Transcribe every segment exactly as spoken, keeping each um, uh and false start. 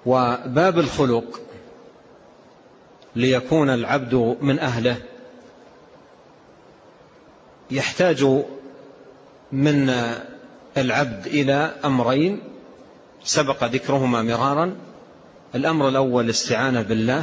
وباب الخلق ليكون العبد من أهله يحتاج من العبد إلى أمرين سبق ذكرهما مرارا. الأمر الأول الاستعانة بالله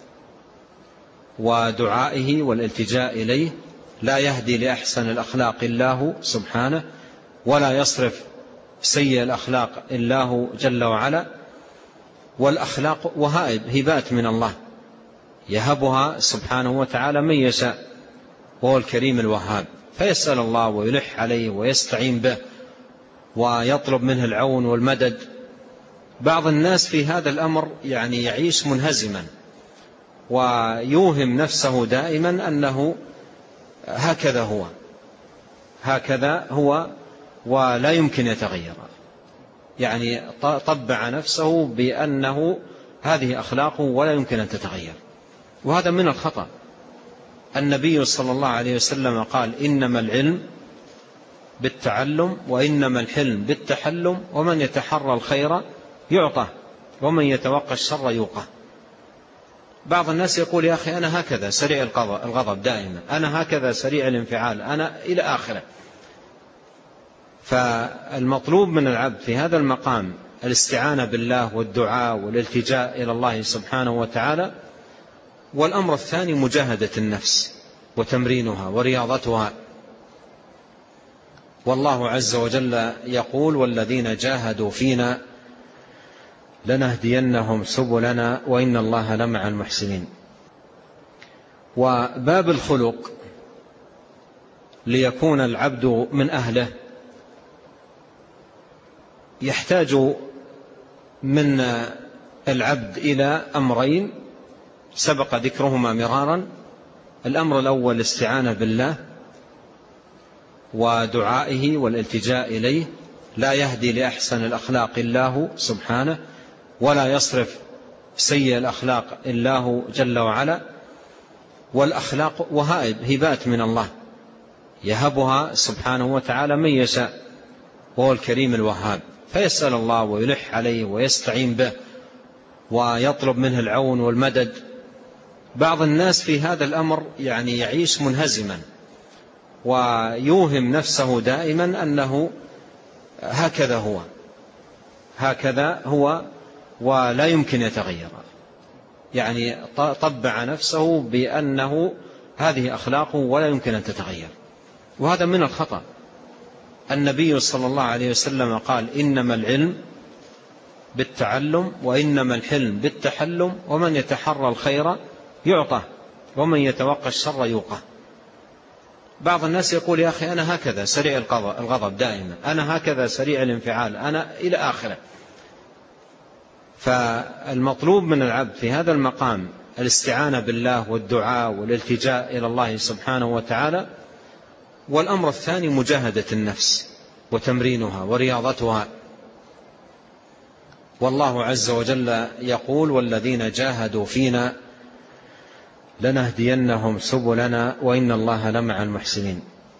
ودعائه والالتجاء إليه، لا يهدي لأحسن الأخلاق إلا هو سبحانه، ولا يصرف سيء الأخلاق إلا هو جل وعلا. والأخلاق وهائب هبات من الله يهبها سبحانه وتعالى من يشاء، وهو الكريم الوهاب، فيسأل الله ويلح عليه ويستعين به ويطلب منه العون والمدد. بعض الناس في هذا الأمر يعني يعيش منهزما ويوهم نفسه دائما أنه هكذا هو هكذا هو ولا يمكن يتغير، يعني طبع نفسه بأنه هذه أخلاقه ولا يمكن أن تتغير، وهذا من الخطأ. النبي صلى الله عليه وسلم قال: إنما العلم بالتعلم وإنما الحلم بالتحلم، ومن يتحرى الخير يعطى ومن يتوقى الشر يوقى. بعض الناس يقول: يا أخي أنا هكذا سريع الغضب دائما، أنا هكذا سريع الانفعال، أنا إلى آخره. فالمطلوب من العبد في هذا المقام الاستعانة بالله والدعاء والالتجاء إلى الله سبحانه وتعالى. والأمر الثاني مجاهدة النفس وتمرينها ورياضتها. والله عز وجل يقول: والذين جاهدوا فينا لنهدينهم سبلنا وإن الله لمع المحسنين. وباب الخلق ليكون العبد من أهله يحتاج من العبد إلى أمرين سبق ذكرهما مرارا. الأمر الأول الاستعانة بالله ودعائه والالتجاء إليه، لا يهدي لأحسن الأخلاق إلا هو سبحانه، ولا يصرف سيء الأخلاق إلا هو جل وعلا. والأخلاق وهائب هبات من الله يهبها سبحانه وتعالى من يشاء، وهو الكريم الوهاب، فيسأل الله ويلح عليه ويستعين به ويطلب منه العون والمدد. بعض الناس في هذا الأمر يعني يعيش منهزما ويوهم نفسه دائما أنه هكذا هو هكذا هو ولا يمكن يتغير، يعني طبع نفسه بأنه هذه أخلاقه ولا يمكن أن تتغير، وهذا من الخطأ. النبي صلى الله عليه وسلم قال: إنما العلم بالتعلم وإنما الحلم بالتحلم، ومن يتحرى الخير يعطى ومن يتوقى الشر يوقى. بعض الناس يقول: يا أخي أنا هكذا سريع الغضب دائما، أنا هكذا سريع الانفعال، أنا إلى آخره. فالمطلوب من العبد في هذا المقام الاستعانة بالله والدعاء والالتجاء إلى الله سبحانه وتعالى. والأمر الثاني مجاهدة النفس وتمرينها ورياضتها. والله عز وجل يقول: والذين جاهدوا فينا لنهدينهم سبلنا وإن الله لمع المحسنين.